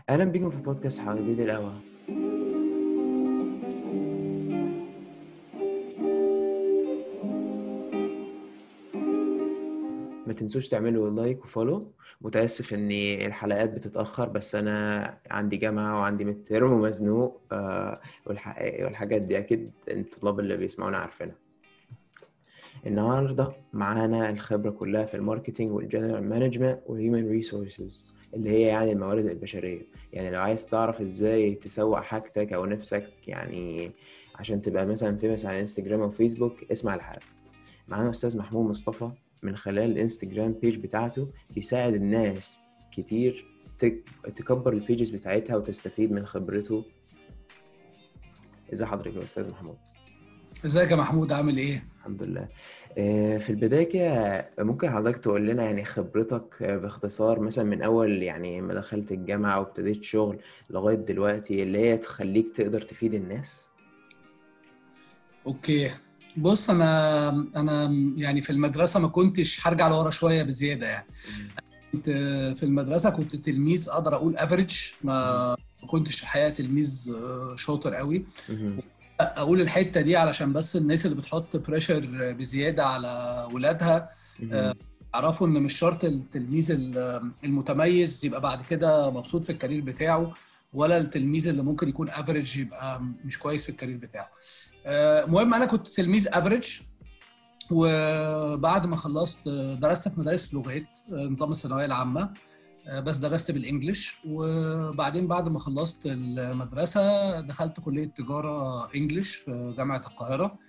أهلا بكم في بودكاست حواديت القهوة. ما تنسوش تعملوا لايك وفولو. متأسف إن الحلقات بتتأخر، بس أنا عندي جامعة وعندي مترم ومزنوق والحاجات دي أكيد الطلاب اللي بيسمعونا عارفينها. النهاردة معانا الخبرة كلها في الماركتينج والجنرال مانجمنت والهيومن ريسورسز، اللي هي يعني الموارد البشرية. يعني لو عايز تعرف ازاي تسوق حاجتك او نفسك، يعني عشان تبقى مثلا فيمس على انستجرام او فيسبوك، اسمع الحلقة. معانا استاذ محمود مصطفى، من خلال الانستجرام بيج بتاعته بيساعد الناس كتير تكبر البيجز بتاعتها وتستفيد من خبرته. ازي حضرتك يا استاذ محمود؟ ازيك يا محمود، عامل ايه؟ الحمد لله. في البداية كده ممكن حضرتك تقول لنا يعني خبرتك باختصار، مثلا من أول يعني ما دخلت الجامعة وابتديت شغل لغاية دلوقتي، اللي هي تخليك تقدر تفيد الناس. اوكي. بص، انا يعني في المدرسه ما كنتش هرجع لورا شويه بزياده يعني. مم. كنت في المدرسه كنت تلميذ، اقدر اقول افريج. مم. ما كنتش الحقيقه تلميذ شاطر قوي. مم. اقول الحته دي علشان بس الناس اللي بتحط بريشر بزياده على ولادها مم. يعرفوا ان مش شرط التلميذ المتميز يبقى بعد كده مبسوط في الكارير بتاعه، ولا التلميذ اللي ممكن يكون افريج يبقى مش كويس في الكارير بتاعه. المهم انا كنت تلميذ افريج، وبعد ما خلصت درست في مدارس لغات، نظام الثانويه العامه. بس درست بالانجلش، وبعدين بعد ما خلصت المدرسه دخلت كليه تجاره انجلش في جامعه القاهره.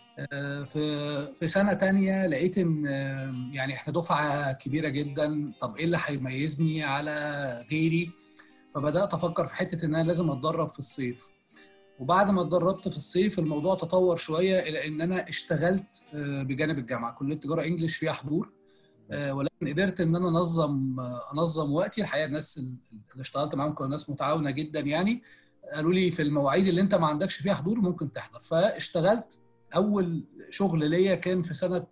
في سنه تانية لقيت ان يعني احنا دفعه كبيره جدا، طب ايه اللي هيميزني على غيري؟ فبدات افكر في حته ان انا لازم اتدرب في الصيف. وبعد ما اتدربت في الصيف الموضوع تطور شويه الى ان انا اشتغلت بجانب الجامعه. كليه تجاره انجلش فيها حضور، ولكن قدرت ان انا انظم وقتي. الحقيقه الناس اللي اشتغلت معاهم كانوا ناس متعاونه جدا يعني. قالوا لي في المواعيد اللي انت ما عندكش فيها حضور ممكن تحضر، فاشتغلت. اول شغل ليا كان في سنه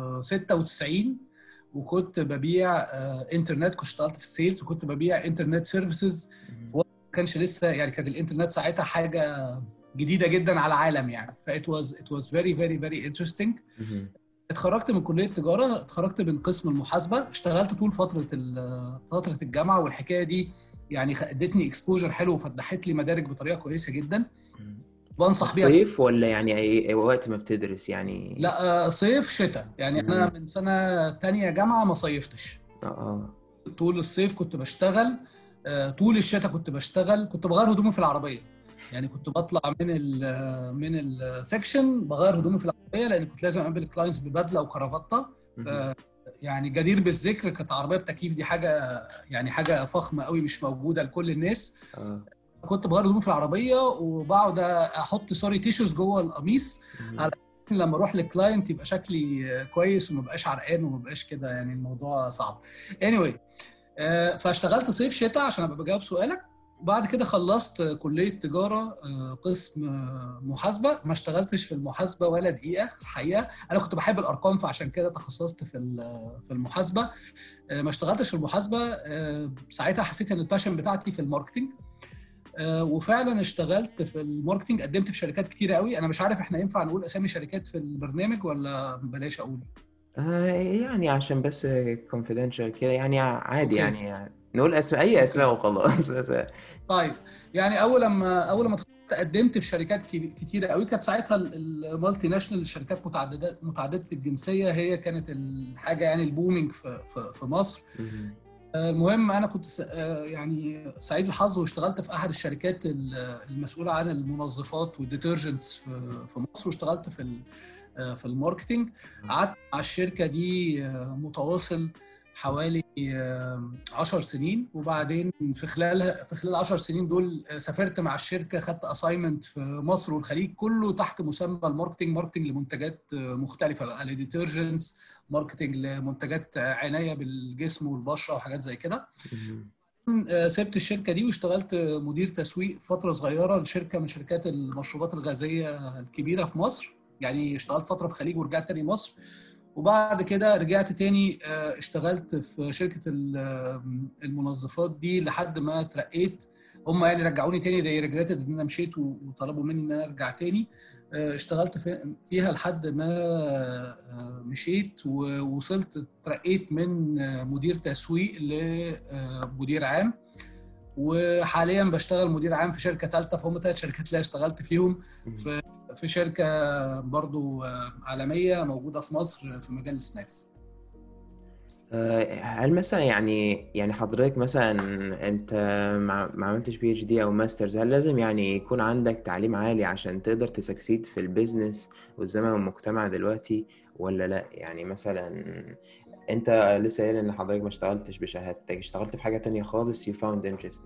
96، وكنت ببيع انترنت. كنت اشتغلت في السيلز وكنت ببيع انترنت سيرفيسز. في وقت ما كانش لسه يعني، كانت الانترنت ساعتها حاجه جديده جدا على العالم يعني. it was very very very interesting. مم. اتخرجت من كليه تجاره، اتخرجت من قسم المحاسبه. اشتغلت طول فتره الجامعه، والحكايه دي يعني ادتني اكسبوجر حلو وفتحت لي مدارك بطريقه كويسه جدا، في بنصح بيها. الصيف ولا يعني أي وقت ما بتدرس يعني؟ لا، صيف شتاء يعني. انا مم. من سنه تانية جامعه ما صيفتش. اه. طول الصيف كنت بشتغل، طول الشتاء كنت بشتغل. كنت بغير هدومي في العربيه يعني. كنت بطلع من السكشن بغير هدومي في العربيه، لان كنت لازم اقابل الكلاينتس ببدله وكرافته. مم. يعني جدير بالذكر، كانت عربيه بتكييف، دي حاجه يعني حاجه فخمه قوي مش موجوده لكل الناس. اه. كنت بغير هدومي في العربيه وبقعد احط تيشوز جوه القميص، مم. على لما اروح للكلاينت يبقى شكلي كويس وما بقاش عرقان وما بقاش كده يعني الموضوع صعب. anyway، فاشتغلت صيف شتاء عشان ابقى بجاوب سؤالك. وبعد كده خلصت كلية تجارة قسم محاسبة. ما اشتغلتش في المحاسبة ولا دقيقة الحقيقة. أنا كنت بحب الأرقام، فعشان كده تخصصت في المحاسبة. ما اشتغلتش في المحاسبة. ساعتها حسيت إن الباشن بتاعتي في الماركتينج. وفعلا اشتغلت في الماركتينج، قدمت في شركات كتيرة قوي. أنا مش عارف إحنا ينفع نقول أسامي شركات في البرنامج ولا بلاش أقول؟ يعني عشان بس confidential كده، يعني عادي أوكي. يعني نقول أي أوكي. أسماء وخلاص بس. طيب، يعني اول ما قدمت في شركات كتيره قوي. كانت ساعتها المالتي ناشونال، الشركات متعدده الجنسيه، هي كانت الحاجه يعني البومينج في مصر. مهم. المهم انا كنت يعني سعيد الحظ، واشتغلت في احد الشركات المسؤوله عن المنظفات والديترجنتس في مصر، واشتغلت في الماركتينج. قعدت مع الشركه دي متواصل حوالي 10 سنين. وبعدين في خلال 10 سنين دول سافرت مع الشركه، خدت اساينمنت في مصر والخليج كله تحت مسمى الماركتنج. ماركتنج لمنتجات مختلفه بقى، لديترجنتس، ماركتنج لمنتجات عنايه بالجسم والبشره وحاجات زي كده. مهم. سبت الشركه دي واشتغلت مدير تسويق فتره صغيره لشركه من شركات المشروبات الغازيه الكبيره في مصر. يعني اشتغلت فتره في الخليج ورجعت تاني مصر. وبعد كده رجعت تاني، اشتغلت في شركه المنظفات دي لحد ما اترقيت هم يعني رجعوني تاني، زي ريجريتد ان انا مشيت وطلبوا مني ان انا ارجع تاني. اشتغلت فيها لحد ما مشيت ووصلت، اترقيت من مدير تسويق لمدير عام، وحاليا بشتغل مدير عام في شركه ثالثه، فهم 3 شركات اللي اشتغلت فيهم. في شركه برضو عالميه موجوده في مصر في مجال السناكس. هل مثلا يعني حضرتك مثلا انت ما عملتش بي اتش دي او ماسترز، هل لازم يعني يكون عندك تعليم عالي عشان تقدر تسكسيد في البيزنس والزمن والمجتمع دلوقتي، ولا لا؟ يعني مثلا انت لسه قايل ان حضرتك ما اشتغلتش بشهادتك، اشتغلت في حاجة تانية خالص you found interesting.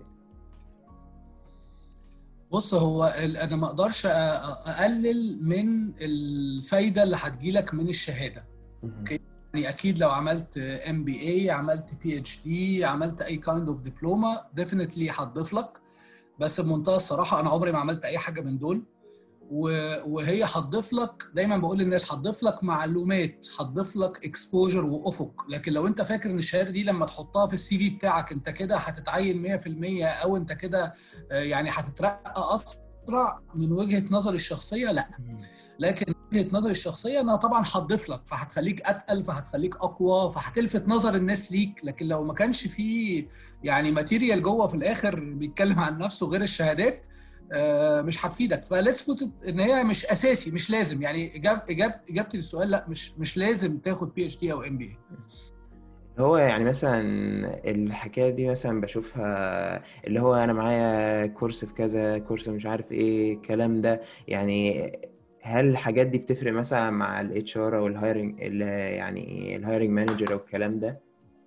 بص، هو انا ما اقدرش اقلل من الفايده اللي هتجيلك من الشهاده. اوكي، يعني اكيد لو عملت MBA، عملت PhD، عملت اي كايند اوف دبلومه، ديفينتلي هتضيف لك. بس بمنتهى الصراحه انا عمري ما عملت اي حاجه من دول. وهي هتضيف لك، دايما بقول للناس هتضيف لك معلومات، هتضيف لك اكسبوجر وافق. لكن لو انت فاكر ان الشهاده دي لما تحطها في الCV بتاعك انت كده هتتعين 100%، او انت كده يعني هتترقى اسرع، من وجهه نظري الشخصيه لا. لكن وجهه نظري الشخصيه انها طبعا هتضيف لك، فهتخليك اتقل، فهتخليك اقوى، فهتلفت نظر الناس ليك. لكن لو ما كانش فيه يعني ماتيريال جوه في الاخر بيتكلم عن نفسه غير الشهادات، مش هتفيدك. فليتس بوت ان هي مش اساسي، مش لازم. يعني اجابتي للسؤال لا، مش لازم تاخد PhD او MBA. هو يعني مثلا الحكاية دي مثلا بشوفها، اللي هو أنا معايا كورس في كذا، كورس مش عارف إيه الكلام ده، يعني هل الحاجات دي بتفرق مثلا مع ال HR أو الهايرنج، يعني الهايرنج مانجر أو الكلام ده؟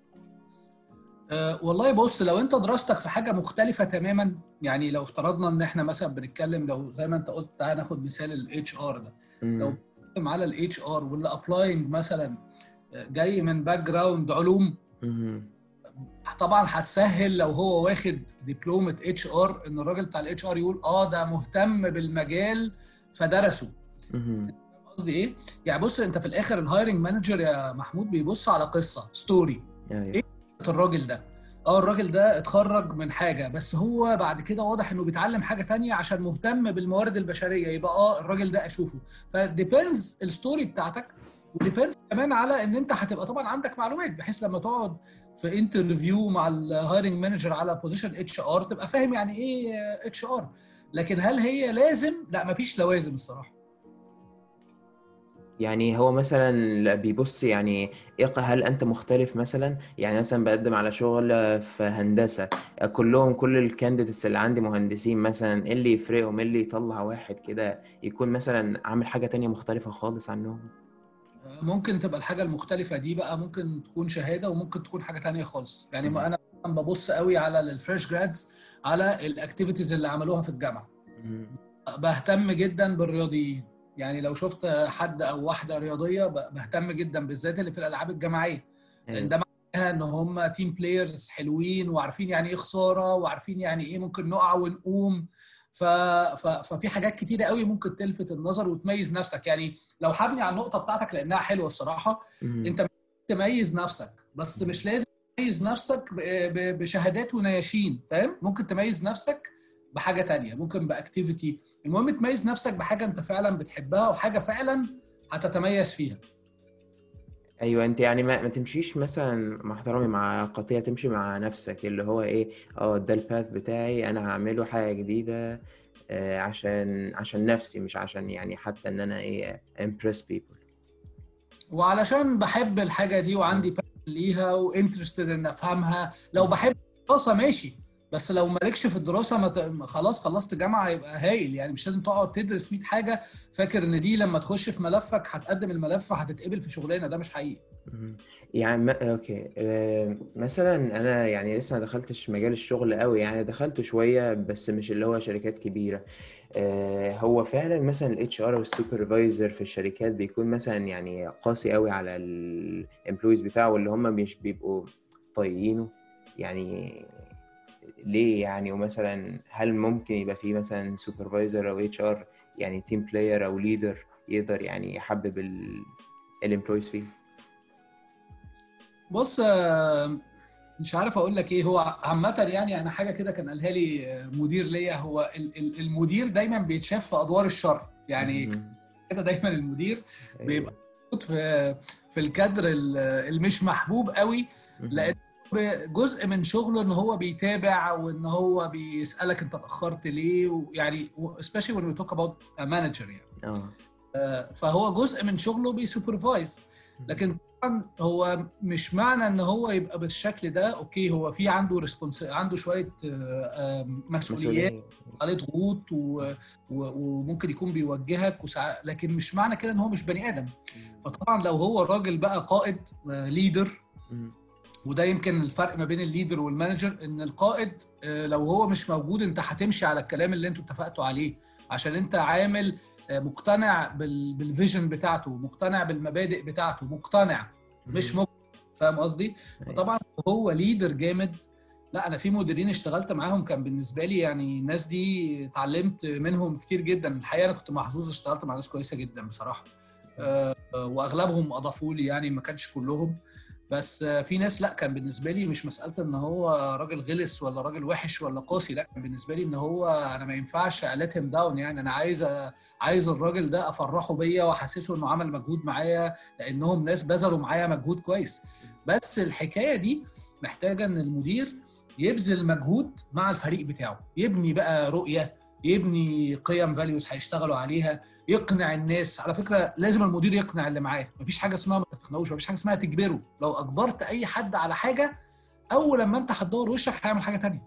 والله بص، لو انت دراستك في حاجه مختلفه تماما، يعني لو افترضنا ان احنا مثلا بنتكلم، لو زي ما انت قلت تعالى ناخد مثال الHR ده. لو مم. بنتكلم على الHR واللي ابلاينج مثلا جاي من باك جراوند علوم، مم. طبعا هتسهل لو هو واخد دبلومه HR ان الراجل بتاع الHR يقول ده مهتم بالمجال فدرسه. مم. قصدي ايه؟ يعني بص، انت في الاخر الهايرنج مانجر يا محمود بيبص على قصه ستوري. أيوه. ايه الراجل ده؟ الراجل ده اتخرج من حاجه، بس هو بعد كده واضح انه بيتعلم حاجه تانية عشان مهتم بالموارد البشريه، يبقى الراجل ده اشوفه. فديبيندز الستوري بتاعتك، وديبيندز كمان على ان انت هتبقى طبعا عندك معلومات، بحيث لما تقعد في انترفيو مع الهايرنج مانجر على بوزيشن HR تبقى فاهم يعني ايه HR. لكن هل هي لازم؟ لا، مفيش لوازم الصراحه. يعني هو مثلا بيبص يعني هل انت مختلف مثلا؟ يعني مثلا بقدم على شغل في هندسة، كل الكانديديتس اللي عندي مهندسين مثلا، ايه اللي يفرقهم؟ ايه اللي يطلع واحد كده يكون مثلا عامل حاجة تانية مختلفة خالص عنهم؟ ممكن تبقى الحاجة المختلفة دي بقى ممكن تكون شهادة، وممكن تكون حاجة تانية خالص. يعني ما مهم. أنا ببص قوي على الفريش جرادز، على الاكتيفيتيز اللي عملوها في الجامعة. مهم. بهتم جدا بالرياضيين. يعني لو شفت حد أو واحدة رياضية بهتم جدا، بالذات اللي في الألعاب الجماعية، لأن ايوه. ده معناها إن هم تيم بلايرز حلوين، وعارفين يعني إيه خسارة، وعارفين يعني إيه ممكن نقع ونقوم. ففي حاجات كتيرة قوي ممكن تلفت النظر وتميز نفسك. يعني لو هبني على النقطة بتاعتك لأنها حلوة الصراحة، مهم. أنت محتاج تميز نفسك، بس مهم. مش لازم تميز نفسك بشهادات ونياشين، فاهم؟ ممكن تميز نفسك بحاجة تانية، ممكن بأكتيفيتي. المهم تميز نفسك بحاجة انت فعلا بتحبها، وحاجة فعلا هتتميز فيها. ايوه، انت يعني ما تمشيش مثلا مع احترامي مع قطيع، تمشي مع نفسك اللي هو ايه، ده الباث بتاعي، انا هعمله حاجة جديدة عشان نفسي، مش عشان يعني حتى ان انا ايه impress people. وعلشان بحب الحاجة دي وعندي مم. passion ليها وانترستد ان افهمها. لو مم. بحب الدراسة ماشي، بس لو مالكش في الدراسة خلاص خلصت جامعة يبقى هايل. يعني مش لازم تقعد تدرس 100 حاجة فاكر ان دي لما تخش في ملفك هتقدم الملف هتتقبل في شغلانة. ده مش حقيقي. مم. يعني اوكي، مثلا انا يعني لسه ما دخلتش مجال الشغل قوي، يعني دخلت شويه بس مش اللي هو شركات كبيره. هو فعلا مثلا الاتش ار او السوبرفايزر في الشركات بيكون مثلا يعني قاسي قوي على الامبلويز بتاعه، اللي هم مش بيبقوا طايقينه يعني؟ ليه يعني؟ ومثلا هل ممكن يبقى فيه مثلا سوبرفايزر او اتش ار يعني تيم بلاير او ليدر يقدر يعني يحبب الامبلويز فيه؟ بص، مش عارف اقول لك ايه. هو عامه يعني انا حاجه كده كان قالها لي مدير ليا، هو المدير دايما بيتشاف في ادوار الشر يعني. مهم. كده دايما المدير بيبقى ايوه. موجود في الكادر المش محبوب قوي، لان مهم. جزء من شغله ان هو بيتابع وان هو بيسالك انت اتاخرت ليه، ويعني especially when we talk about a manager يعني. اه. فهو جزء من شغله بيسوبرفايز، مهم. لكن طبعا هو مش معنى ان هو يبقى بالشكل ده اوكي هو في عنده عنده شويه مسؤوليات، مسؤولية. عليه ضغوط وممكن يكون بيوجهك لكن مش معنى كده ان هو مش بني ادم. فطبعا لو هو الراجل بقى قائد ليدر، مهم. وده يمكن الفرق ما بين الليدر والمانجر، ان القائد لو هو مش موجود انت هتمشي على الكلام اللي انتوا اتفقتوا عليه، عشان انت عامل مقتنع بالفيجن بتاعته، مقتنع بالمبادئ بتاعته، مقتنع مش مهم. مقتنع. فاهم قصدي؟ ايوه. فطبعا هو ليدر جامد. لا انا في مديرين اشتغلت معاهم كان بالنسبه لي يعني الناس دي اتعلمت منهم كتير جدا. الحقيقه انا كنت محظوظ، اشتغلت مع ناس كويسه جدا بصراحه. واغلبهم اضافوا لي يعني، ما كانش كلهم. بس في ناس لا، كان بالنسبه لي مش مساله ان هو راجل غلس ولا راجل وحش ولا قاسي، لا كان بالنسبه لي ان هو انا ما ينفعش الات هيم داون يعني. انا عايز الراجل ده افرحه بيا واحسسه انه عمل مجهود معايا، لانهم ناس بذلوا معايا مجهود كويس. بس الحكايه دي محتاجه ان المدير يبذل مجهود مع الفريق بتاعه، يبني بقى رؤيه، يبني قيم فاليوز هيشتغلوا عليها، يقنع الناس. على فكره لازم المدير يقنع اللي معاه، مفيش حاجه اسمها ما تقنعوش، مفيش حاجه اسمها تجبره. لو اجبرت اي حد على حاجه، اول لما انت هتدور وشك هيعمل حاجه تانية.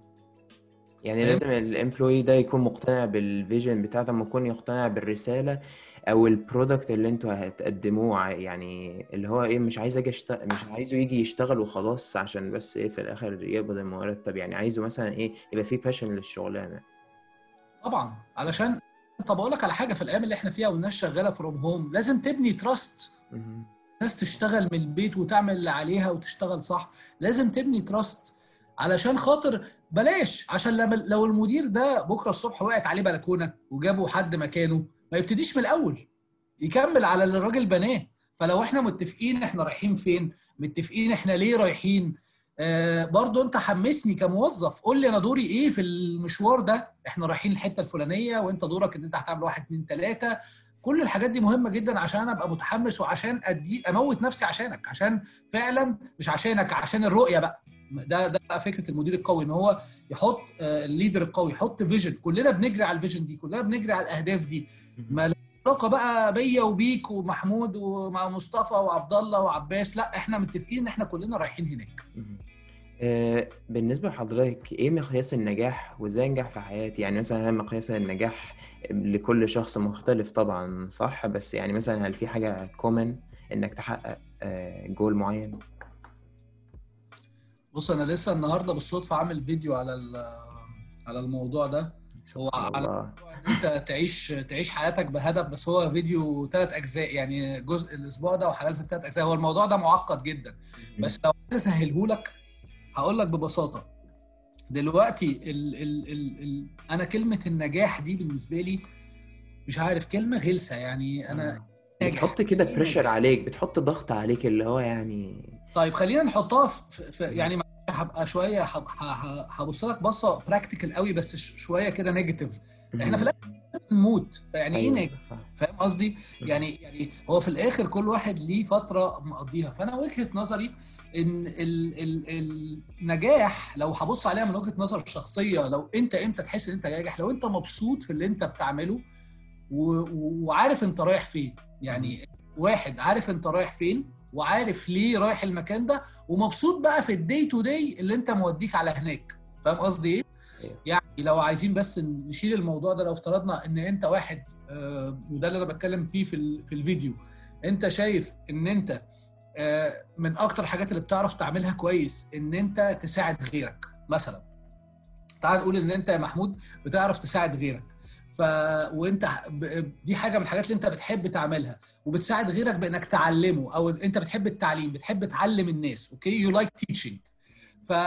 يعني فاهم؟ لازم الامبلوي ده يكون مقتنع بالفيجن بتاعته، لما يكون يقتنع بالرسالة او البرودكت اللي انتوا هتقدموه. يعني اللي هو ايه، مش عايز مش عايزه يجي يشتغل وخلاص عشان بس ايه في الاخر يقبض المرتب. يعني عايزه مثلا ايه يبقى فيه باشن للشغلانة. طبعا علشان طب اقول لك على حاجه، في الايام اللي احنا فيها والناس شغاله فروم هوم لازم تبني تراست. مهم. ناس تشتغل من البيت وتعمل اللي عليها وتشتغل صح، لازم تبني تراست. علشان خاطر بلاش، عشان لو المدير ده بكره الصبح وقعت عليه بلكونه وجابوا حد مكانه، ما يبتديش من الاول، يكمل على اللي الراجل بناه. فلو احنا متفقين احنا رايحين فين، متفقين احنا ليه رايحين، برضو انت حمسني كموظف، قول لي انا دوري ايه في المشوار ده. احنا رايحين الحته الفلانيه وانت دورك ان انت هتعمل 1 2 3. كل الحاجات دي مهمه جدا عشان انا ابقى متحمس، وعشان اموت نفسي عشانك، عشان فعلا مش عشانك، عشان الرؤيه بقى. ده بقى فكره المدير القوي، ان هو يحط الليدر القوي يحط فيجن. كلنا بنجري على الفيجن دي، كلنا بنجري على الاهداف دي. مهم. ما علاقه بقى بيا وبيك ومحمود ومع مصطفى وعبد الله وعباس، لا احنا متفقين ان احنا كلنا رايحين هناك. مهم. بالنسبة لحضرتك ايه مقياس النجاح وازاي انجح في حياتي؟ يعني مثلا هل مقياس النجاح لكل شخص مختلف طبعا صح، بس يعني مثلا هل في حاجة كومن انك تحقق جول معين؟ بص انا لسه النهارده بالصدفه عامل فيديو على الموضوع ده. هو سبحان على الله. ان انت تعيش حياتك بهدف، بس هو فيديو 3 اجزاء يعني، جزء الاسبوع ده وهنزل 3 اجزاء. هو الموضوع ده معقد جدا، بس لو عايز اسهله لك هقول لك ببساطه. دلوقتي انا كلمه النجاح دي بالنسبه لي مش عارف، كلمه غلسه يعني. انا ناجح بتحط كده يعني ايه بريشر ناجح؟ عليك، بتحط ضغط عليك اللي هو يعني. طيب خلينا نحطها في يعني هبقى شويه هبص لك بصه براكتيكال قوي، بس شويه كده نيجاتيف. احنا في مهم. الاخر بنموت، فيعني ايه ناجح؟ ايوه صح. فاهم قصدي؟ مهم. يعني هو في الاخر كل واحد ليه فتره مقضيها. فانا وجهه نظري ان النجاح لو هبص عليها من وجهه نظر شخصيه، لو انت امتى تحس ان انت ناجح؟ لو انت مبسوط في اللي انت بتعمله وعارف انت رايح فين مهم. يعني. واحد عارف انت رايح فين وعارف ليه رايح المكان ده، ومبسوط بقى في الدي تو دي اللي انت موديك على هناك. فاهم قصدي ايه؟ ايوه. يعني لو عايزين بس نشيل الموضوع ده، لو افترضنا ان انت واحد وده اللي انا بتكلم فيه في الفيديو، انت شايف ان انت من اكتر الحاجات اللي بتعرف تعملها كويس ان انت تساعد غيرك مثلا. تعال نقول ان انت يا محمود بتعرف تساعد غيرك، وانت دي حاجه من الحاجات اللي انت بتحب تعملها، وبتساعد غيرك بانك تعلمه، او انت بتحب التعليم، بتحب تعلم الناس. اوكي، يو لايك تيتشنج.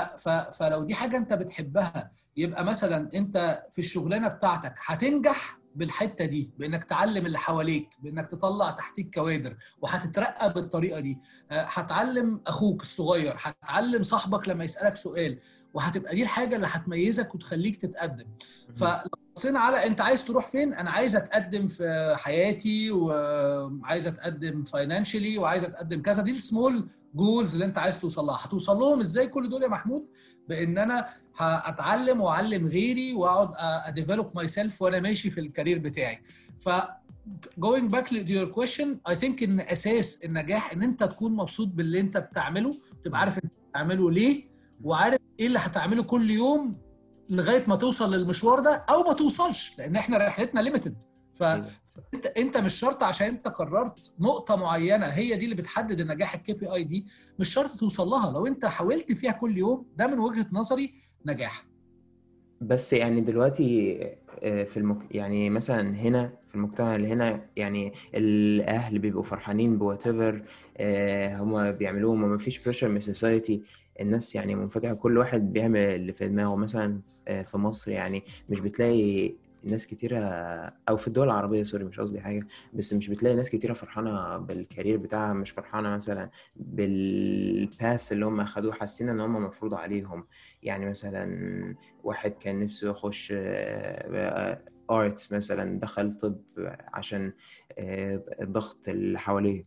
فلو دي حاجه انت بتحبها، يبقى مثلا انت في الشغلانه بتاعتك هتنجح بالحته دي، بانك تعلم اللي حواليك، بانك تطلع تحتيك كوادر، وهتترقى بالطريقه دي. هتعلم اخوك الصغير، هتعلم صاحبك لما يسالك سؤال، وهتبقى دي الحاجه اللي هتميزك وتخليك تتقدم. فلو بصينا على انت عايز تروح فين، انا عايز اتقدم في حياتي، وعايز اتقدم فاينانشالي، وعايز اتقدم كذا. دي السمول جولز اللي انت عايز توصل لها. هتوصل لهم ازاي كل دول يا محمود؟ بان انا هاتعلم واعلم غيري، واقعد اديفلوب ماي سيلف وانا ماشي في الكارير بتاعي. ف going back to your question, I think ان اساس النجاح ان انت تكون مبسوط باللي انت بتعمله، تبقى عارف انت بتعمله ليه، وعارف ايه اللي هتعمله كل يوم لغايه ما توصل للمشوار ده او ما توصلش، لان احنا رحلتنا ليميتد. فانت مش شرط عشان انت قررت نقطه معينه هي دي اللي بتحدد النجاح. الكي بي اي دي مش شرط توصل لها، لو انت حاولت فيها كل يوم ده من وجهه نظري نجاح. بس يعني دلوقتي يعني مثلا هنا في المجتمع اللي هنا، يعني الأهل بيبقوا فرحانين بواتيفر هما بيعملوه، وما فيش بريشر من السوسايتي. الناس يعني منفتحة، كل واحد بيعمل اللي في دماغه. مثلا في مصر يعني مش بتلاقي ناس كتيرة، أو في الدول العربية سوري مش قصدي حاجة، بس مش بتلاقي ناس كتيرة فرحانة بالكارير بتاعها، مش فرحانة مثلا بالباس اللي هم أخدوه، حاسين إن هم مفروض عليهم. يعني مثلا واحد كان نفسه يخش ارتس مثلا، دخل طب عشان الضغط اللي حواليه.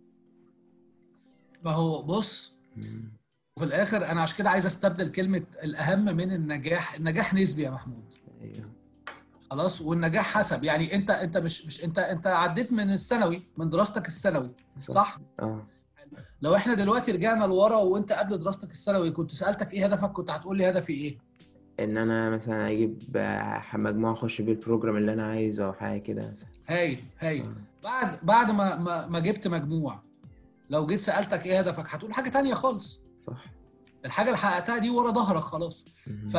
ما هو بص، في الاخر انا عشان كده عايز استبدل كلمه الاهم من النجاح. النجاح نسبي يا محمود. ايوه خلاص، والنجاح حسب. يعني انت مش انت عديت من الثانوي، من دراستك الثانوي، صح. صح؟ لو احنا دلوقتي رجعنا لورا وانت قبل دراستك الثانوي كنت سالتك ايه هدفك، كنت هتقول لي هدفي ايه؟ ان انا مثلا اجيب مجموعه اخش بيه البروجرام اللي انا عايزه، او حاجه كده مثلا. هايل هايل. بعد ما جبت مجموع، لو جيت سالتك ايه هدفك هتقول حاجه تانية خالص. صح. الحاجه اللي حققتها دي ورا ظهرك خلاص. ف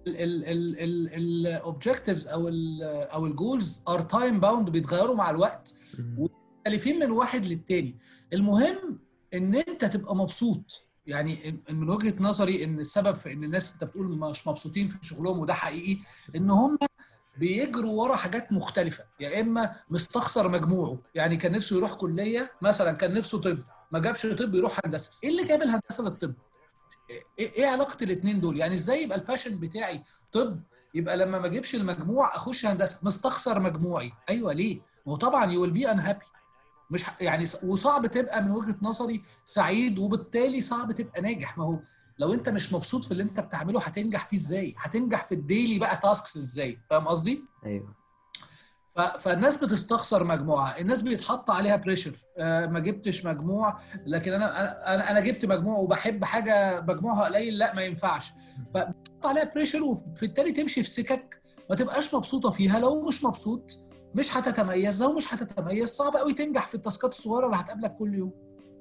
الاوبجكتيفز او الجولز ار تايم باوند، بيتغيروا مع الوقت ومختلفين من واحد للتاني. المهم ان انت تبقى مبسوط. يعني من وجهه نظري ان السبب في ان الناس انت بتقول مش مبسوطين في شغلهم، وده حقيقي، ان هم بيجروا ورا حاجات مختلفه. يا اما مستخسر مجموعه، يعني كان نفسه يروح كليه مثلا، كان نفسه طب ما جابش طب، يروح هندسه. ايه اللي جاب الهندسه للطب؟ ايه علاقه الاثنين دول؟ يعني ازاي يبقى الباشن بتاعي طب، يبقى لما ما اجيبش المجموع اخش هندسه؟ مستخسر مجموعي. ايوه ليه؟ ما هو طبعا يو ويل بي ان هابي. مش يعني وصعب تبقى من وجهه نظري سعيد، وبالتالي صعب تبقى ناجح. ما هو لو انت مش مبسوط في اللي انت بتعمله هتنجح فيه ازاي؟ هتنجح في الديلي بقى تاسكس ازاي؟ فاهم قصدي؟ ايوه. فالناس بتستخسر مجموعه، الناس بيتحط عليها بريشر. ما جبتش مجموع، لكن انا جبت مجموع وبحب حاجه مجموعها قليل، لا ما ينفعش. فبتحط عليها بريشر، وبالتالي تمشي في سكك ما تبقاش مبسوطه فيها. لو مش مبسوط مش هتتميز، لو مش هتتميز صعب قوي تنجح في التاسكات الصغيره اللي هتقابلك كل يوم.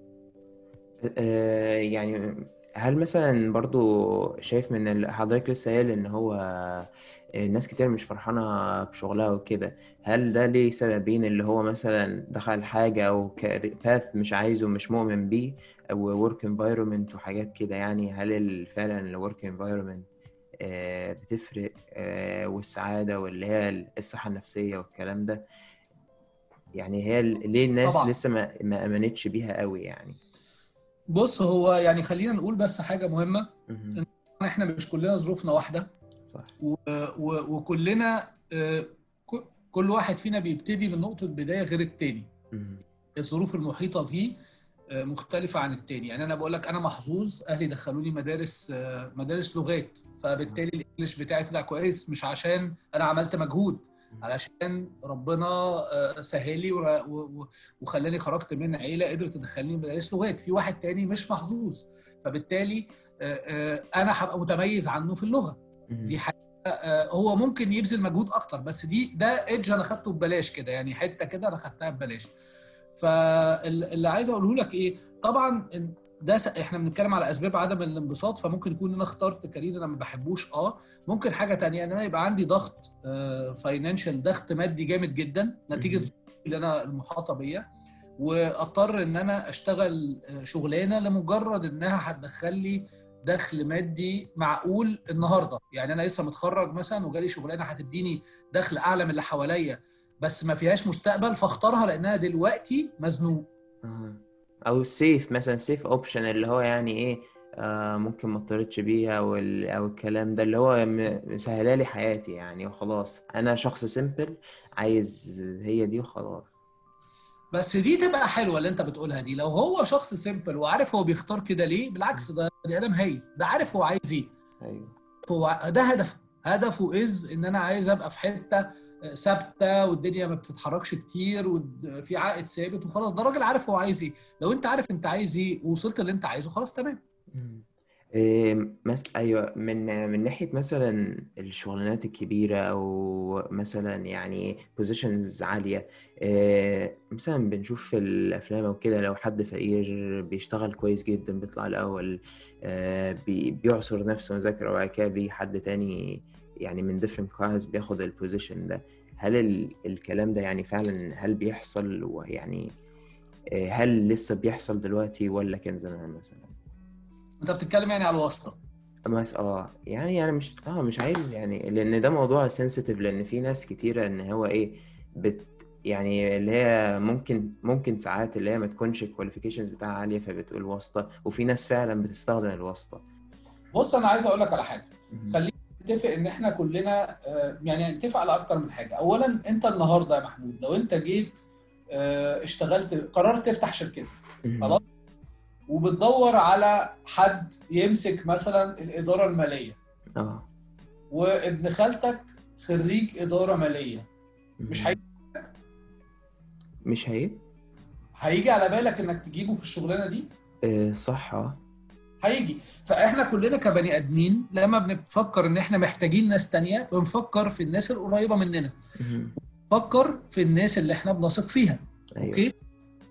يعني هل مثلا برضو شايف من اللي حضرتك لسه قايل ان هو ناس كتير مش فرحانة بشغلها وكده، هل ده ليه سببين؟ اللي هو مثلا دخل حاجة او باث مش عايزه، مش مؤمن بيه، او work environment وحاجات كده. يعني هل فعلا ال work environment بتفرق، والسعادة واللي هي الصحة النفسية والكلام ده؟ يعني هي ليه الناس طبعا. لسه ما امنتش بيها قوي يعني؟ بص، هو يعني خلينا نقول بس حاجه مهمه، ان احنا مش كلنا ظروفنا واحده. صح. وكلنا كل واحد فينا بيبتدي من نقطه بدايه غير التاني. الظروف المحيطه فيه مختلفه عن التاني. يعني انا بقول لك انا محظوظ، اهلي دخلوني مدارس لغات، فبالتالي الانجليش بتاعي طلع كويس، مش عشان انا عملت مجهود، علشان ربنا سهلي وخلاني خرجت من عيله قدرت تدخلني مدارس لغات. في واحد تاني مش محظوظ، فبالتالي انا هبقى متميز عنه في اللغه. دي حاجه هو ممكن يبذل مجهود اكتر، بس ده ايدج انا خدته ببلاش كده، يعني حته كده انا خدتها ببلاش. فاللي عايز اقوله لك ايه، طبعا ده احنا بنتكلم على اسباب عدم الانبساط، فممكن يكون انا اخترت كارير انا ما بحبوش. ممكن حاجه تانية ان انا يبقى عندي ضغط فاينانشال، ضغط مادي جامد جدا نتيجه اللي انا المحاطه بيا، واضطر ان انا اشتغل شغلانه لمجرد انها هتدخل لي دخل مادي معقول النهارده. يعني انا لسه متخرج مثلا وجالي شغلانه هتديني دخل اعلى من اللي حواليا بس ما فيهاش مستقبل، فاختارها لانها دلوقتي مزنوق. او السيف مثلا، سيف اوبشن اللي هو يعني ايه، ممكن ما اضطرتش بيها، او الكلام ده اللي هو مسهله لي حياتي يعني، وخلاص انا شخص سيمبل عايز هي دي وخلاص. بس دي تبقى حلوه اللي انت بتقولها دي، لو هو شخص سيمبل وعارف هو بيختار كده ليه، بالعكس ده بني ادم هايل، ده عارف هو عايز ايه. ايوه. هو ده هدفه ان انا عايز ابقى في حته ثابته والدنيا ما بتتحركش كتير وفي عائد ثابت وخلاص. ده راجل عارف هو عايز ايه. لو انت عارف انت عايز ايه ووصلت اللي انت عايزه، خلاص تمام. ايوه، من ناحيه مثلا الشغلانات الكبيره، او مثلا يعني بوزيشنز عاليه، مثلا بنشوف في الافلام او كده، لو حد فقير بيشتغل كويس جدا بيطلع الاول، بيعصر نفسه مذاكره، وبعد كده بيجي حد تاني يعني من different class بياخد البوزيشن ده. هل الكلام ده يعني فعلا هل بيحصل؟ ويعني هل لسه بيحصل دلوقتي ولا كان زمان مثلا؟ انت بتتكلم يعني على الواسطه. بس يعني مش عايز يعني، لان ده موضوع سنسيتيف، لان في ناس كتيره ان هو ايه يعني اللي هي ممكن ساعات اللي هي ما تكونش الكواليفيكيشنز بتاعها عاليه فبتقول واسطه، وفي ناس فعلا بتستخدم الواسطه. بص انا عايز اقول لك على حاجه. مهم. خلينا نتفق ان احنا كلنا يعني نتفق على اكتر من حاجه. اولا انت النهارده يا محمود لو انت جيت اشتغلت، قررت تفتح شركتك مهم. خلاص، وبتدور على حد يمسك مثلا الاداره الماليه، اه. وابن خالتك خريج اداره ماليه، مش مهم. مش هي. هيجي على بالك انك تجيبه في الشغلانه دي؟ صح. هيجي. فاحنا كلنا كبني ادمين لما بنفكر ان احنا محتاجين ناس تانية، بنفكر في الناس القريبه مننا، مهم. فكر في الناس اللي احنا بنثق فيها. ايوه. اوكي،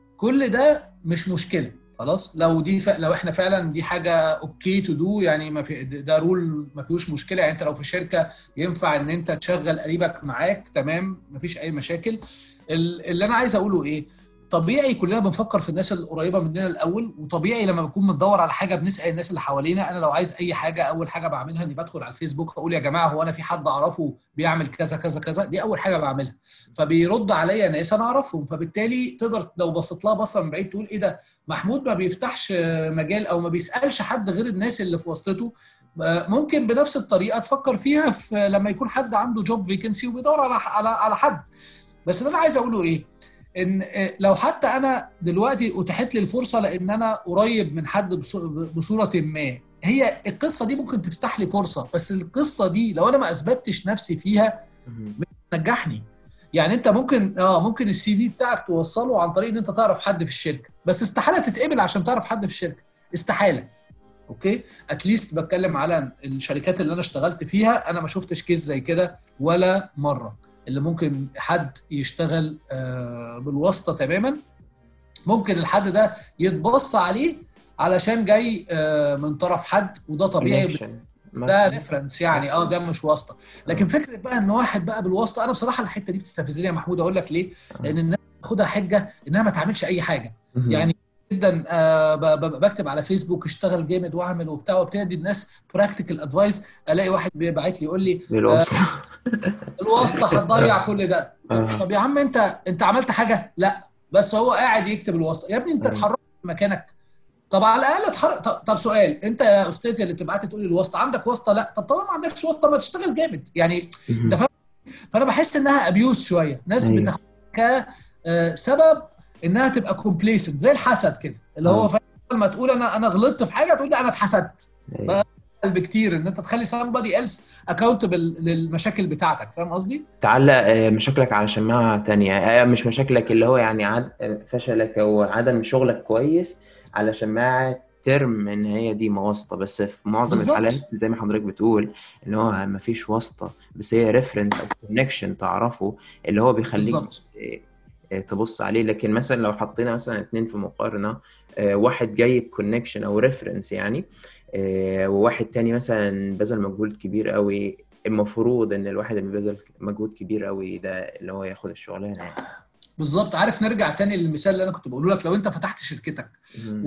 كل ده مش مشكله خلاص. لو لو احنا فعلا دي حاجه اوكي تو دو، يعني ما في ده رول ما فيهوش مشكله. يعني انت لو في شركه ينفع ان انت تشغل قريبك معاك، تمام، ما فيش اي مشاكل. اللي انا عايز اقوله ايه، طبيعي كلنا بنفكر في الناس القريبه مننا الاول، وطبيعي لما بنكون بندور على حاجه بنسال الناس اللي حوالينا. انا لو عايز اي حاجه اول حاجه بعملها اني بدخل على الفيسبوك اقول يا جماعه هو انا في حد اعرفه بيعمل كذا كذا كذا، دي اول حاجه بعملها. فبيرد عليا ناس انا اعرفهم، فبالتالي تقدر لو بصيت لها بصه من بعيد تقول ايه ده، محمود ما بيفتحش مجال او ما بيسالش حد غير الناس اللي في وسطته. ممكن بنفس الطريقه تفكر فيها في لما يكون حد عنده جوب فيكنسي وبيدور على حد. بس اللي انا عايز اقوله ايه، ان لو حتى انا دلوقتي اتاحت لي الفرصه لان انا قريب من حد بصوره ما، هي القصه دي ممكن تفتح لي فرصه، بس القصه دي لو انا ما اثبتش نفسي فيها مهم. مش هتنجحني. يعني انت ممكن السي في بتاعك توصله عن طريق ان انت تعرف حد في الشركه، بس استحاله تتقبل عشان تعرف حد في الشركه، استحاله. اوكي، اتليست بتكلم على الشركات اللي انا اشتغلت فيها، انا ما شفتش كيس زي كده ولا مره، اللي ممكن حد يشتغل بالواسطه تماما. ممكن الحد ده يتبص عليه علشان جاي من طرف حد، وده طبيعي، كونكشن ده مثلا. ريفرنس يعني، ده مش واسطه. لكن اه. فكره بقى ان واحد بقى بالواسطه، انا بصراحه الحته دي بتستفزني يا محمود، اقول لك ليه. لان اه. الناس بتاخدها حجه انها ما تعملش اي حاجه. مهم. يعني جدا بكتب على فيسبوك اشتغل جامد واعمل وبتاع، وابتدي الناس براكتيكال ادفايس، الاقي واحد بيبعت لي يقول لي بالوصف. الواسطه هتضيع كل ده. اه. طب يا عم انت عملت حاجه؟ لا، بس هو قاعد يكتب الواسطه. يا ابني انت ايوه. اتحركت من مكانك؟ طب على الاقل اتحرك. طب سؤال، انت يا استاذ اللي بتبعت تقول لي الواسطه عندك واسطه؟ لا. طب طالما ما عندكش واسطه ما تشتغل جامد يعني. انت مهم. فاهم؟ فانا بحس انها ابيوز شويه، ناس ايوه. بتاخد كسبب انها تبقى كومبليسنت زي الحسد كده، اللي هو اه. فاهم لما تقول انا غلطت في حاجه تقول لي انا اتحسدت. ايوه. بكتير ان انت تخلي somebody else accountable للمشاكل بتاعتك. فاهم قصدي؟ تعلق مشاكلك على شماعة تانية، مش مشاكلك اللي هو يعني فشلك أو عدم شغلك كويس على شماعة ترم إن هي دي واسطة. بس في معظم الحالات بالظبط. زي ما حضرتك بتقول إن هو مفيش واسطة، بس هي ريفرنس أو كونكشن تعرفه اللي هو بيخليك بالظبط. تبص عليه. لكن مثلا لو حطينا مثلا اتنين في مقارنة، واحد جاي بكونكشن أو ريفرنس يعني، وواحد تاني مثلا بذل مجهود كبير قوي، المفروض ان الواحد اللي بيبذل مجهود كبير قوي ده اللي هو ياخد الشغلانه يعني. بالظبط. عارف، نرجع تاني للمثال اللي انا كنت بقوله لك. لو انت فتحت شركتك مهم.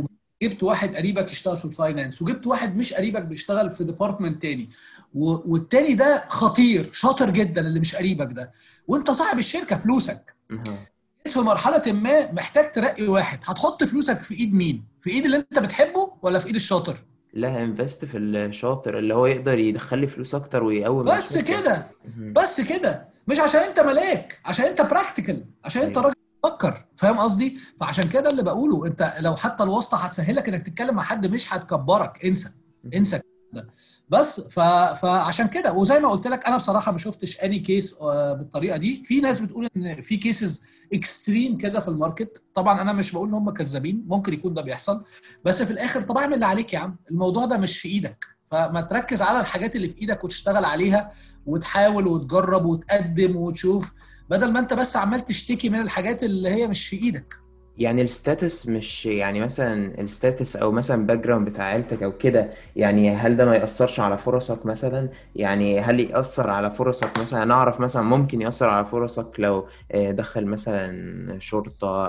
جبت واحد قريبك يشتغل في الفاينانس، وجبت واحد مش قريبك بيشتغل في ديبارتمنت تاني، والتاني ده خطير شاطر جدا اللي مش قريبك ده، وانت صاحب الشركه فلوسك، في مرحله ما محتاج ترقي واحد، هتحط فلوسك في ايد مين؟ في ايد اللي انت بتحبه ولا في ايد الشاطر؟ لا، انفست في الشاطر اللي هو يقدر يدخل لي فلوس اكتر ويقوم بس الشركه. كده، بس كده، مش عشان انت ملاك، عشان انت براكتيكال، عشان انت ايوه. راجل بتفكر، فاهم قصدي؟ فعشان كده اللي بقوله، انت لو حتى الواسطه هتسهلك انك تتكلم مع حد مش هتكبرك، انسى، انسى ده. بس فعشان كده، وزي ما قلت لك انا بصراحه ما شفتش اني كيس بالطريقه دي. في ناس بتقول ان في كيسز اكستريم كده في الماركت، طبعا انا مش بقول ان هم كذابين، ممكن يكون ده بيحصل، بس في الاخر طبعا اعمل اللي عليك يا عم، الموضوع ده مش في ايدك، فما تركز على الحاجات اللي في ايدك وتشتغل عليها وتحاول وتجرب وتقدم وتشوف، بدل ما انت بس عمال تشتكي من الحاجات اللي هي مش في ايدك. يعني الستاتس مش يعني مثلا الستاتس او مثلا باك جراوند بتاع عيلتك او كده، يعني هل ده ما يأثرش على فرصك مثلا؟ يعني هل يأثر على فرصك مثلا؟ انا اعرف مثلا ممكن يأثر على فرصك لو دخل مثلا شرطة.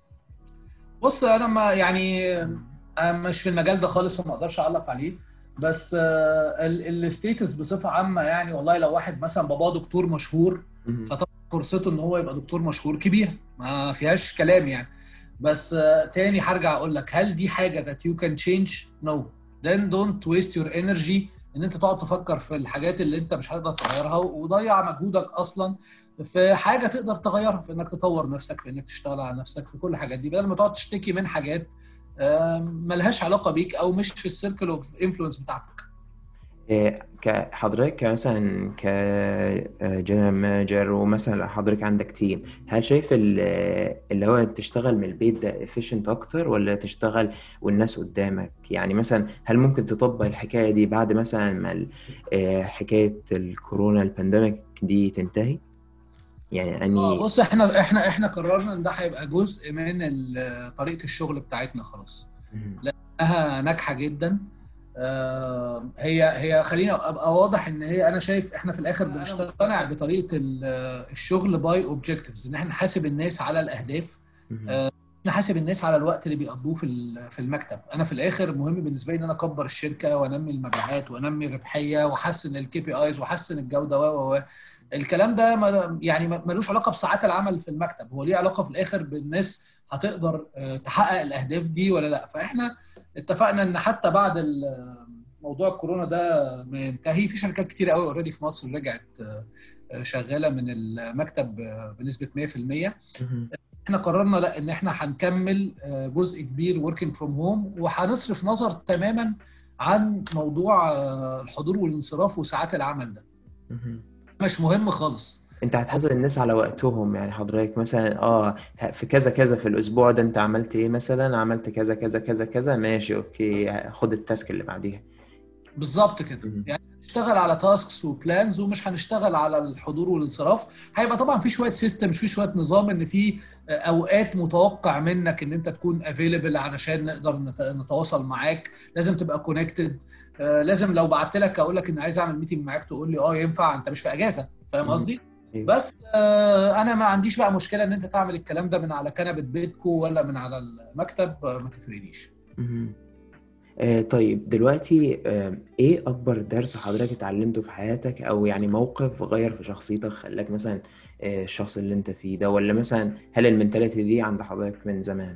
بص انا ما يعني أنا مش في المجال ده خالص وما اقدرش اعلق عليه، بس الستيتس بصفه عامه يعني، والله لو واحد مثلا باباه دكتور مشهور، مهم. فطبعا فرصته ان هو يبقى دكتور مشهور كبيره، ما فيهاش كلام يعني. بس تاني هرجع اقول لك، هل دي حاجه that you can change? No. Then don't waste your energy ان انت تقعد تفكر في الحاجات اللي انت مش هتقدر تغيرها، وضيع مجهودك اصلا في حاجه تقدر تغيرها، في انك تطور نفسك، في انك تشتغل على نفسك، في كل الحاجات دي، بدل ما تقعد تشتكي من حاجات ملهاش علاقه بيك او مش في السيركل اوف انفلونس بتاعتك. كحضرتك كمثلا كجنرال مانجر، ومثلا حضرتك عندك تيم، هل شايف اللي هو تشتغل من البيت ده efficient اكتر، ولا تشتغل والناس قدامك؟ يعني مثلا هل ممكن تطبق الحكاية دي بعد مثلا ما حكاية الكورونا البانديميك دي تنتهي؟ يعني اني. بص احنا قررنا ان ده هيبقى جزء من طريقه الشغل بتاعتنا خلاص، مهم. لانها ناجحه جدا. هي خليني ابقى واضح ان هي، انا شايف احنا في الاخر بنقتنع بطريقه الشغل باي اوبجكتيفز، ان احنا نحاسب الناس على الاهداف، مهم. نحاسب الناس على الوقت اللي بيقضوه في المكتب. انا في الاخر مهم بالنسبه لي ان انا اكبر الشركه وانمي المبيعات وانمي الربحيه واحسن الكي بي ايز واحسن الجوده الكلام ده يعني ملوش علاقه بساعات العمل في المكتب، هو ليه علاقه في الاخر بالناس هتقدر تحقق الاهداف دي ولا لا. فاحنا اتفقنا ان حتى بعد موضوع الكورونا ده ما ينتهي، في شركات كتير قوي اوريدي في مصر رجعت شغاله من المكتب بنسبه 100%. مهم. احنا قررنا لا، ان احنا هنكمل جزء كبير working from home، وهنصرف نظر تماما عن موضوع الحضور والانصراف وساعات العمل ده، مهم. مش مهم خالص. انت هتحاسب الناس على وقتهم، يعني حضرتك مثلا في كذا كذا في الاسبوع ده انت عملت ايه؟ مثلا عملت كذا كذا كذا كذا، ماشي اوكي، خد التاسك اللي بعديها. بالظبط كده، مهم. يعني هنشتغل على تاسكس وبلانز، ومش هنشتغل على الحضور والانصراف. هيبقى طبعا في شويه سيستم، في شويه نظام، ان في اوقات متوقع منك ان انت تكون افيلبل علشان نقدر نتواصل معاك، لازم تبقى كونكتد، لازم لو بعت لك اقول لك ان عايز اعمل ميتنج معاك تقول لي ينفع، انت مش في اجازه، فاهم مهم. قصدي؟ ايوه. بس انا ما عنديش بقى مشكله ان انت تعمل الكلام ده من على كنبه بيتكو ولا من على المكتب، ما تفرقنيش. مهم. طيب دلوقتي، ايه اكبر درس حضرتك اتعلمته في حياتك، او يعني موقف غير في شخصيتك خلاك مثلا الشخص اللي انت فيه ده، ولا مثلا هل المنتاليتي دي عند حضرتك من زمان؟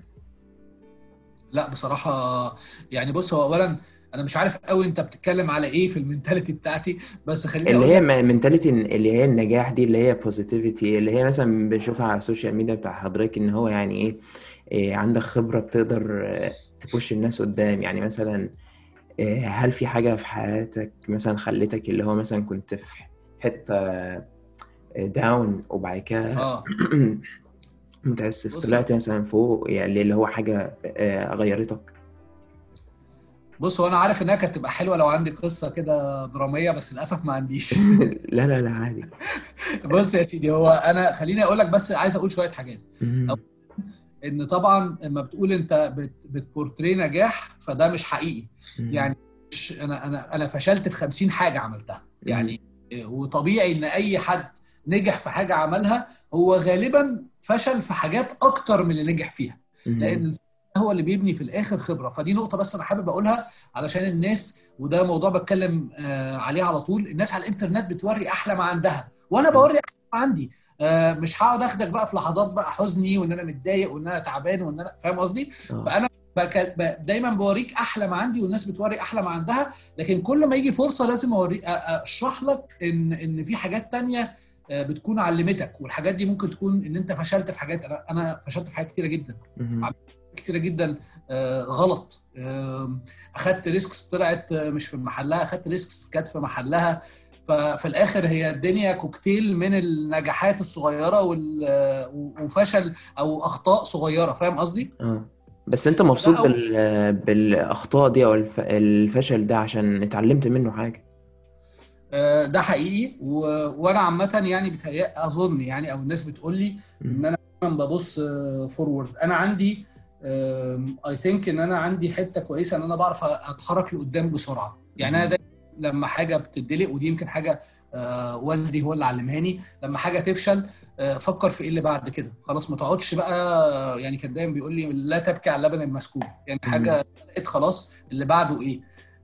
لا بصراحة، يعني بص، هو أولا أنا مش عارف قوي أنت بتتكلم على إيه في المنتاليتي بتاعتي، بس خليني اللي أقول هي لك. منتاليتي اللي هي النجاح دي، اللي هي بوزيتيفيتي، اللي هي مثلا بنشوفها على السوشيال ميديا بتاع حضرتك، ان هو يعني إيه عندك خبرة بتقدر تبوش الناس قدام. يعني مثلا هل في حاجة في حياتك مثلا خلتك اللي هو مثلا كنت في حتة داون، وبعد كده آه متأسف بص طلعت مثلا فوق، يعني اللي هو حاجة غيرتك؟ بص هو أنا عارف إنها كانت تبقى حلوة لو عندي قصة كده درامية، بس للأسف ما عنديش. لا لا لا، عادي. بص يا سيدي، هو أنا خليني أقول لك، بس عايز أقول شوية حاجات. أو مهم. إن طبعا لما بتقول أنت بتبورتري نجاح، فده مش حقيقي. مهم. يعني مش أنا فشلت في 50 حاجة عملتها مهم. يعني، وطبيعي إن أي حد نجح في حاجة عملها هو غالبا فشل في حاجات أكتر من اللي نجح فيها، مهم. لأن هو اللي بيبني في الاخر خبره. فدي نقطه بس انا حابب اقولها علشان الناس، وده موضوع بتكلم عليه على طول. الناس على الانترنت بتوري احلى ما عندها، وانا بوري احلى ما عندي. مش هقعد اخدك بقى في لحظات بقى حزني وان انا متضايق وان انا تعبان وان انا فاهم قصدي. فانا دايما بوريك احلى ما عندي، والناس بتوري احلى ما عندها. لكن كل ما يجي فرصه لازم اوريك، اشرح لك ان في حاجات تانية بتكون علمتك. والحاجات دي ممكن تكون ان انت فشلت في حاجات. انا فشلت في حاجات كتيره جدا، كتيره جدا غلط. اخدت ريسكس طلعت مش في محلها، اخدت ريسكس كانت في محلها. ففي الاخر هي الدنيا كوكتيل من النجاحات الصغيره وفشل او اخطاء صغيره. فاهم قصدي؟ بس انت مبسوط بالاخطاء دي او الفشل ده عشان اتعلمت منه حاجه؟ ده حقيقي. وانا عامه يعني بتهيأ اظن يعني، او الناس بتقول لي ان انا ببص فورورد. انا عندي اي ثينك ان انا عندي حته كويسه، ان انا بعرف اتحرك لقدام بسرعه. يعني انا دايما لما حاجه بتدلق، ودي يمكن حاجه والدي هو اللي علمهاني، لما حاجه تفشل فكر في ايه اللي بعد كده. خلاص ما تقعدش بقى، يعني كان دايما بيقول لي لا تبكي على اللبن المسكوب. يعني حاجه لقيت خلاص اللي بعده ايه.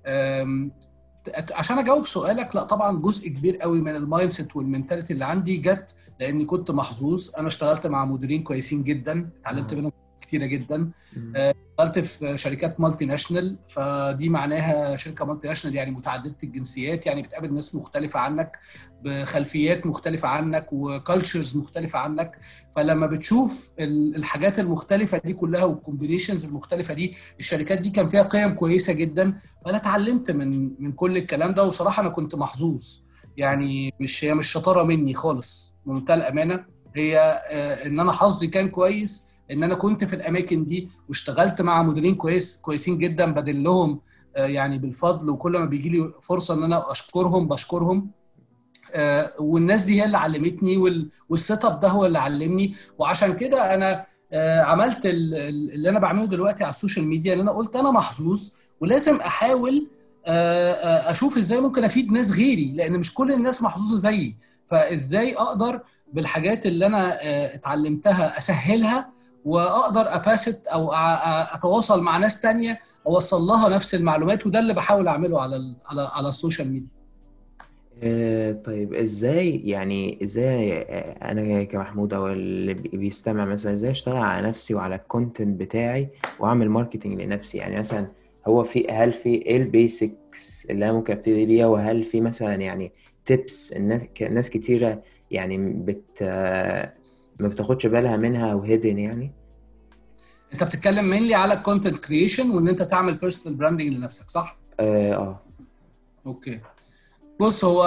عشان اجاوب سؤالك، لا طبعا جزء كبير قوي من المايند سيت والمنتاليتي اللي عندي جت لاني كنت محظوظ. انا اشتغلت مع مديرين كويسين جدا، اتعلمت منهم كتيره جدا. اشتغلت في شركات مالتي ناشونال، فدي معناها شركه مالتي ناشونال يعني متعدده الجنسيات، يعني بتقابل ناس مختلفه عنك بخلفيات مختلفه عنك وكالتشرز مختلفه عنك. فلما بتشوف الحاجات المختلفه دي كلها والكومبينيشنز المختلفه دي، الشركات دي كان فيها قيم كويسه جدا. فانا اتعلمت من كل الكلام ده. وصراحه انا كنت محظوظ، يعني مش شطاره مني خالص، بمنتهى الامانه. هي ان انا حظي كان كويس ان انا كنت في الاماكن دي واشتغلت مع مديرين كويسين جدا بدلهم يعني بالفضل. وكل ما بيجي لي فرصه ان انا اشكرهم بشكرهم. والناس دي هي اللي علمتني، والسيت اب ده هو اللي علمني. وعشان كده انا عملت اللي انا بعمله دلوقتي على السوشيال ميديا، ان انا قلت انا محظوظ ولازم احاول اشوف ازاي ممكن افيد ناس غيري، لان مش كل الناس محظوظه زيي. فازاي اقدر بالحاجات اللي انا اتعلمتها اسهلها، واقدر اباسط او اتواصل مع ناس تانية اوصل لها نفس المعلومات. وده اللي بحاول اعمله على السوشيال ميديا. طيب ازاي انا كمحمود او اللي بيستمع مثلا ازاي اشتغل على نفسي وعلى الكونتنت بتاعي واعمل ماركتنج لنفسي؟ يعني مثلا هل في ايه البيسكس اللي انا ممكن ابتدي بيها؟ وهل في مثلا يعني تيبس ناس كتيرة يعني ما بتاخدش بالها منها وهيدن يعني؟ انت بتتكلم منلي على الكونتنت كرييشن وان انت تعمل بيرسونال براندنج لنفسك، صح؟ اوكي. بص، هو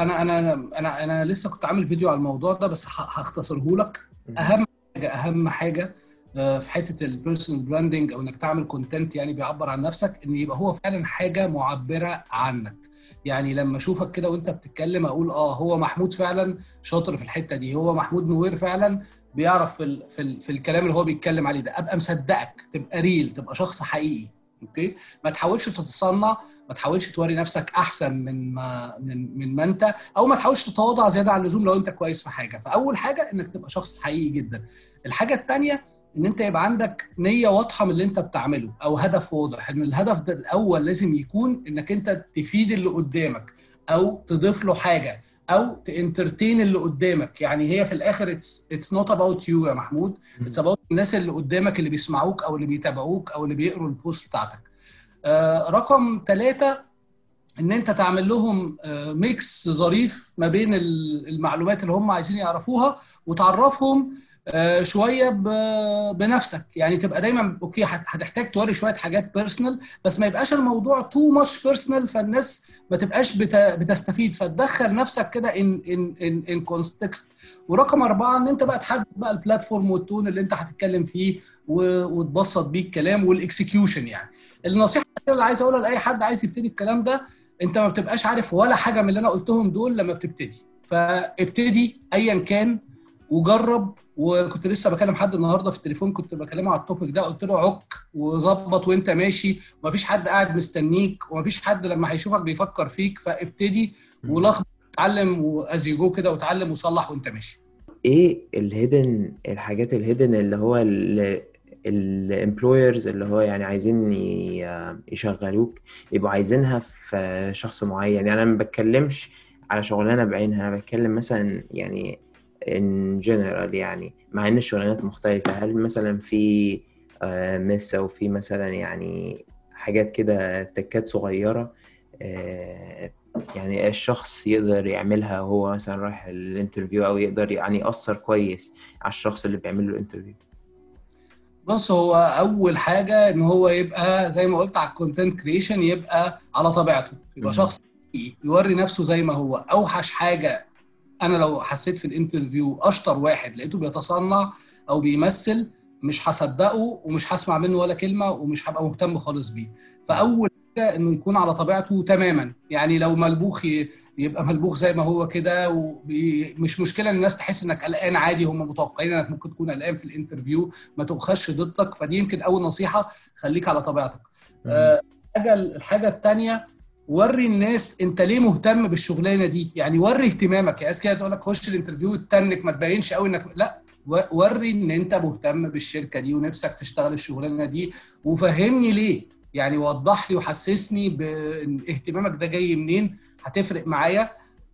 انا لسه كنت عامل فيديو على الموضوع ده، بس هختصره لك. اهم حاجه في حته البيرسونال براندنج، او انك تعمل كونتنت يعني بيعبر عن نفسك، ان يبقى هو فعلا حاجه معبره عنك. يعني لما اشوفك كده وانت بتتكلم اقول هو محمود فعلا شاطر في الحته دي، هو محمود نوير فعلا بيعرف في الكلام اللي هو بيتكلم عليه ده. ابقى مصدقك، تبقى ريل، تبقى شخص حقيقي. اوكي، ما تحاولش تتصنع، ما تحاولش توري نفسك احسن من ما انت، او ما تحاولش تتواضع زياده عن اللزوم لو انت كويس في حاجه. فاول حاجه انك تبقى شخص حقيقي جدا. الحاجه الثانيه ان انت يبقى عندك نيه واضحه من اللي انت بتعمله، او هدف واضح. ان الهدف ده الاول لازم يكون انك انت تفيد اللي قدامك، او تضيف له حاجه، او تانترتين اللي قدامك. يعني هي في الاخر اتس نوت اباوت يو يا محمود، اتس اباوت الناس اللي قدامك اللي بيسمعوك او اللي بيتابعوك او اللي بيقروا البوست بتاعتك. رقم 3 ان انت تعمل لهم ميكس ظريف ما بين المعلومات اللي هم عايزين يعرفوها، وتعرفهم شويه بنفسك. يعني تبقى دايما اوكي، هتحتاج توري شويه حاجات بيرسونال، بس ما يبقاش الموضوع تو ماتش بيرسونال فالناس ما تبقاش بتستفيد. فتدخل نفسك كده ان كونتكست. ورقم 4 ان انت بقى تحدد بقى البلاتفورم والتون اللي انت هتتكلم فيه وتبسط بيه الكلام والاكسكيوشن. يعني النصيحه اللي عايز اقولها لاي حد عايز يبتدي الكلام ده، انت ما بتبقاش عارف ولا حاجه من اللي انا قلتهم دول لما بتبتدي. فابتدي ايا كان وجرب. وكنت لسه بكلم حد النهارده في التليفون، كنت بكلمه على التوبيك ده، قلت له عك وظبط وانت ماشي، ومفيش حد قاعد مستنيك، ومفيش حد لما هيشوفك بيفكر فيك. فابتدي ولخبط، اتعلم واز يو جو كده، وتعلم وصلح وانت ماشي. ايه الحاجات الهيدن اللي هو الامبلويرز اللي هو يعني عايزين يشغلوك يبقوا عايزينها في شخص معين. يعني انا ما بتكلمش على شغلانه بعينها، انا بتكلم مثلا يعني in general، يعني مع ان الشغلانات مختلفه. هل مثلا في مس او في مثلا يعني حاجات كده تكات صغيره يعني الشخص يقدر يعملها وهو مثلا رايح الانترفيو، او يقدر يعني يأثر كويس على الشخص اللي بيعمل له الانترفيو؟ بص، هو اول حاجه ان هو يبقى زي ما قلت على الكونتنت كريشن، يبقى على طبيعته، يبقى شخص حقيقي، يوري نفسه زي ما هو. اوحش حاجه انا لو حسيت في الانترفيو اشطر واحد لقيته بيتصنع او بيمثل، مش هصدقه ومش هسمع منه ولا كلمه ومش هبقى مهتم خالص بيه. فاول حاجه انه يكون على طبيعته تماما. يعني لو ملبوخ يبقى ملبوخ زي ما هو كده، ومش مشكله ان الناس تحس انك قلقان، عادي، هم متوقعين انك ممكن تكون قلقان في الانترفيو، ما تؤخذش ضدك. فدي يمكن اول نصيحه، خليك على طبيعتك. الحاجه الثانيه، وري الناس انت ليه مهتم بالشغلانه دي. يعني وري اهتمامك. يعني كده تقول لك خش الانترفيو وتتنك، ما تبينش قوي انك لا، وري ان انت مهتم بالشركه دي ونفسك تشتغل الشغلانه دي، وفهمني ليه. يعني وضح لي وحسسني بان اهتمامك ده جاي منين، هتفرق معايا.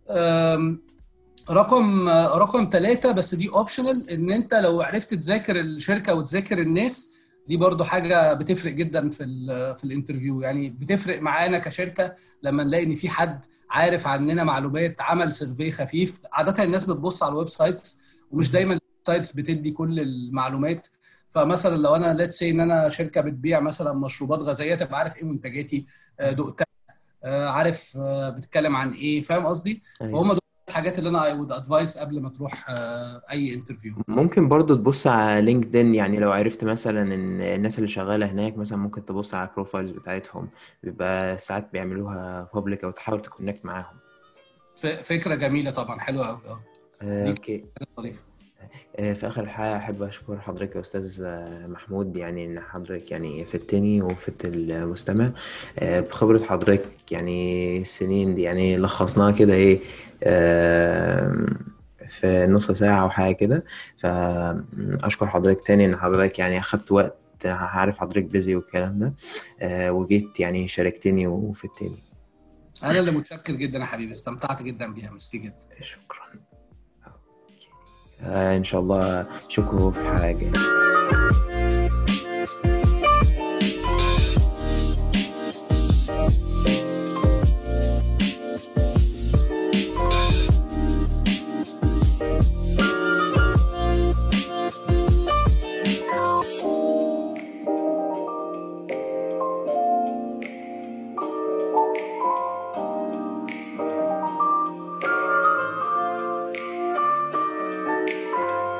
رقم 3، بس دي اوبشنال، ان انت لو عرفت تذاكر الشركه وتذاكر الناس، دي برضو حاجه بتفرق جدا في الانترفيو. يعني بتفرق معانا كشركه لما نلاقي ان في حد عارف عننا معلومات، عمل سيرفي خفيف. عاده الناس بتبص على الويب سايتس، ومش دايما الويب سايتس بتدي كل المعلومات. فمثلا لو انا ليتس سي ان انا شركه بتبيع مثلا مشروبات غازيه، تبقى عارف ايه منتجاتي، دقتها، عارف بتتكلم عن ايه، فاهم قصدي؟ وهم دول الحاجات اللي انا اي وود ادفايس قبل ما تروح اي انترفيو. ممكن برضو تبص على لينكدين، يعني لو عرفت مثلا ان الناس اللي شغالة هناك مثلا ممكن تبص على البروفايلز بتاعتهم، بيبقى ساعات بيعملوها بابليك او تحاول تكونكت معاهم. فكره جميله طبعا، حلوه قوي. دي اوكي. حاجه ظريفه. في آخر الحلقة أحب أشكر حضرتك يا أستاذ محمود، يعني إن حضرتك يعني فدتني وفدت المستمع بخبرة حضرتك. يعني السنين دي يعني لخصناها كده إيه في نص ساعة أو حاجة كده. فأشكر حضرتك تاني إن حضرتك يعني أخدت وقت، عارف حضرتك بيزي والكلام ده، وجيت يعني شاركتني وفدتني. انا اللي متشكر جدا يا حبيبي، استمتعت جدا بيها، ميرسي جدا. شكرا. إن شاء الله أشوفكم في الحلقة الجاية.